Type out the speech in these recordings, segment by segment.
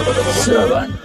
7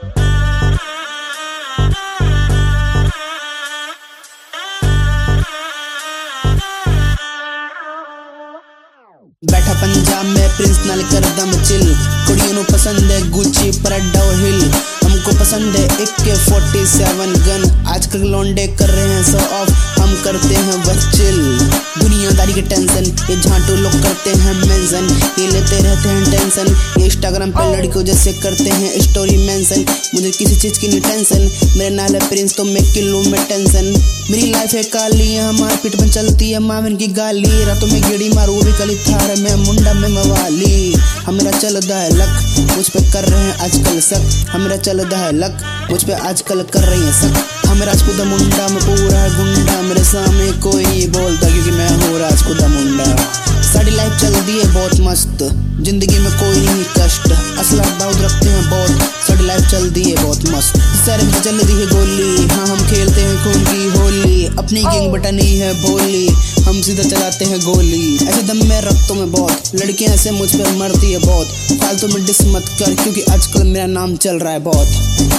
बैठा पंजाब में प्रिंस नाल कर दम चिल, कुड़ियों को पसंद है गुची पराडा और हिल, हमको पसंद है AK-47 गन। आजकल लौंडे कर रहे हैं शो ऑफ, हम करते हैं बस चिल। दुनियादारी के टेंशन ये झांटू लोग करते हैं मेंशन, ये लेते रहते हैं टेंशन, ये इंस्टाग्राम पे लड़कियों जैसे करते हैं स्टोरी मेंशन। मुझे किसी चीज की नहीं टेंशन, मेरे नाल है प्रिंस तो मैं किलो में टेंशन। मेरी लाइफ है काली, हमारे पीठ में चलती है माविन की गाली, रातों में गेड़ी मारू भी कली थार में मुंडा में मवाली। हमारा चलता है लक, मुझ पे कर रहे हैं आजकल शक, हमारा चलता है लक, मुझ पे आजकल कर रही है शक। हमारा राजपूत मुंडा में पूरा गुंडा, मेरे सामने कोई नहीं बोलता क्योंकि मैं हूँ राजपूत मुंडा। साड़ी लाइफ चलती है बहुत मस्त, जिंदगी में कोई नहीं कष्ट, असला दाऊद रखते हैं बहुत, साड़ी लाइफ चलती है बहुत मस्त। सर में चल रही है गोली, हाँ हम खेलते हैं खून की होली, अपनी गैंग बटा नहीं है भोली, हम सीधा चलाते हैं गोली। ऐसे दम में रखता हूँ मैं बहुत, लड़कियां ऐसे मुझ पर मरती है बहुत, फालतू में डिस मत कर क्योंकि आजकल मेरा नाम चल रहा है बहुत।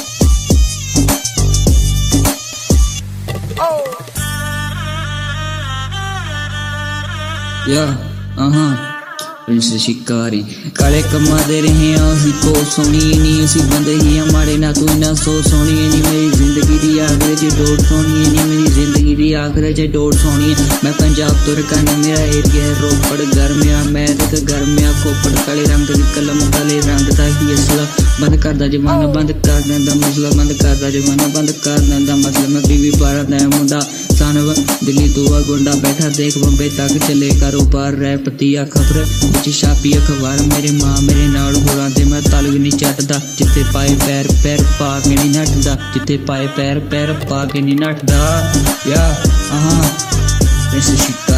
प्रिंस शिकारी काले कमा दे रहे हैं असी को सोनी नहीं, असी बंदे ही हमारे ना तू ना सो सोनी नहीं। मेरी जिंदगी दी आखिर च डोर सोनी नहीं, मेरी जिंदगी दी आखिर च डोर सोनी है। मैं पंजाब तो रखना, मेरा एरिया है रोपड़, घर मेरा मैरिक घर मेरा कोपड़, काले रंग दी कलम काले रंग दा ही असला, बंद कर दा जमाना बंद कर देंदा मसला, बंद कर दा जमाना बंद कर देंदा मसला। मैं बीवी 12 दा मुंडा सानव दिल्ली दुआ गुंडा, बैठा देख बम्बे तक चले कारोबार, रैप दिया खबर बिच छापी अखबार। मेरे मां मेरे नाल होरां ते मैं तलग नहीं चटदा, जिथे पाए पैर पैर पा के नहीं नटदा, जिथे पाए पैर पैर पा के नहीं नटदा। या प्रिंस शिकारी।